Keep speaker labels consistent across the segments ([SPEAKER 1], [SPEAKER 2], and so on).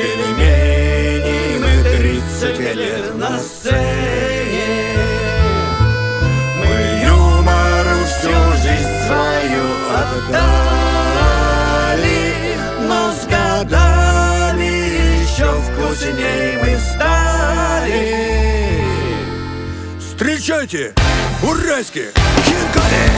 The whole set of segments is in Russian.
[SPEAKER 1] пельмени, мы 30 лет на сцене. Мы юмору всю жизнь свою отдали, но с годами еще вкусней мы стали.
[SPEAKER 2] Встречайте, уральские хинкали!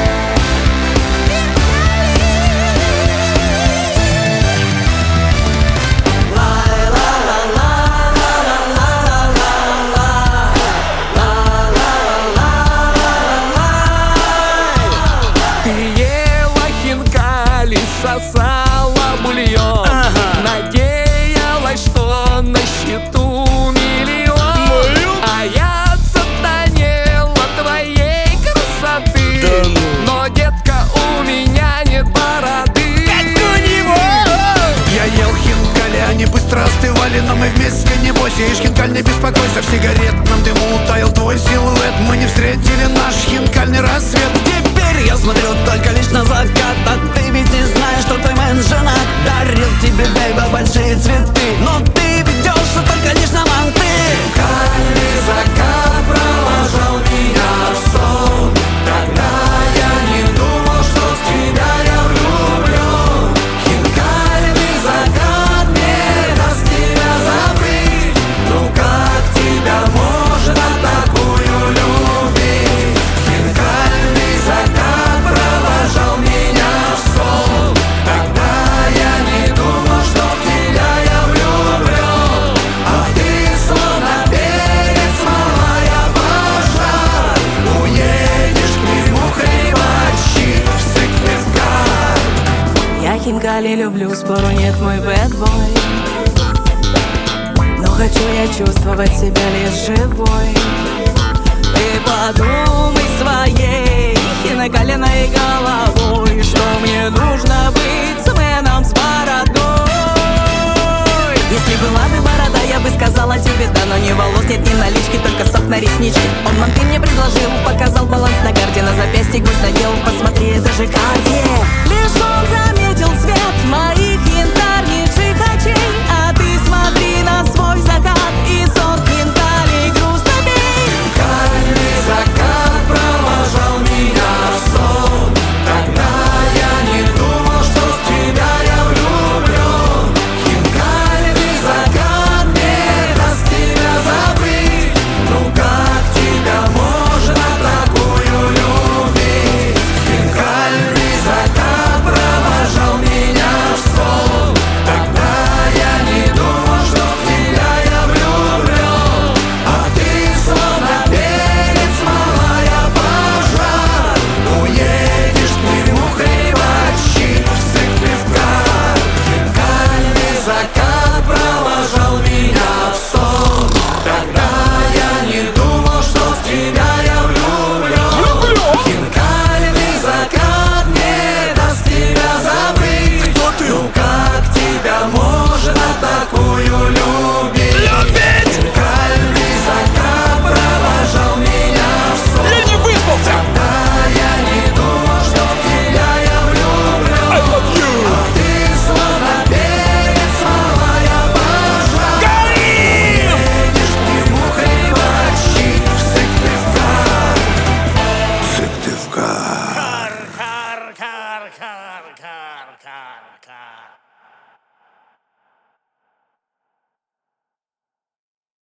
[SPEAKER 3] Сосала бульон, надеялась, что на счету миллион. А я сатанела твоей красоты, но, детка, у меня нет бороды.
[SPEAKER 1] Как у него!
[SPEAKER 2] Я ел хинкали, они быстро остывали, но мы вместе не бойся. Ишь хинкаль, не беспокойся, в сигаретном дыму утаял твой силуэт. Мы не встретили наш хинкальный рассвет.
[SPEAKER 1] Теперь я смотрю только лишь на закат, а ты ведь не знаешь, что твой мэн женат. Дарил тебе, бейба, большие цветы, но ты ведешься только лишь на манты. Хинкальный закат провожал меня в сон. Тогда я не думал, что в тебя я влюблен. Хинкальный закат не даст тебя забыть. Ну как тебя можно такую любить? Хинкальный закат провожал меня в сон. Тогда я не думал, что в тебя я влюблен. А ты словно перец, малая пожар. Уедешь к нему хлебачить в Сыктывкар.
[SPEAKER 4] Я хинкали люблю, спору нет, мой бэдбой. Но хочу я чувствовать себя лишь живой.
[SPEAKER 1] Ты подумай своей хинкальной головой, что мне нужно быть с мэном с бородой.
[SPEAKER 4] Если была бы борода, я бы сказала тебе да, но ни волос нет, ни налички, только сок на ресничке. Он манты мне предложил, показал баланс на карте, на запястье гусь надел. Посмотри, это же карте. Лишь он заметил свет моих янтарнейших очей, а ты смотри на свой закат и сон хинкали грустно бей.
[SPEAKER 1] Хинкальный закат провожал меня в сон. Тогда я не думал, что в тебя я влюблен. Хинкальный закат не даст тебя забыть. Ну как тебя можно такую любить? Хинкальный закат провожал меня в сон. Тогда я не думал, что в тебя я влюблен. А ты словно перец, малая пожар. Уедешь к нему хлебачить в Сыктывкар. Хинкальный закат провожал меня в сон. Тогда я не думал, что в тебя я влюблен. Хинкальный закат не даст тебя забыть. Ну как тебя можно такую любить? Хинкальный закат провожал меня в сон.
[SPEAKER 3] Я не выспался!
[SPEAKER 1] Тогда я не думал, что в тебя я влюблен.
[SPEAKER 3] I love you!
[SPEAKER 1] А ты словно перец, малая пожар. Едешь к нему хлебачить в Сыктывкар.
[SPEAKER 2] Сыктывкар.
[SPEAKER 3] Кар, кар, кар, кар, кар, кар, кар.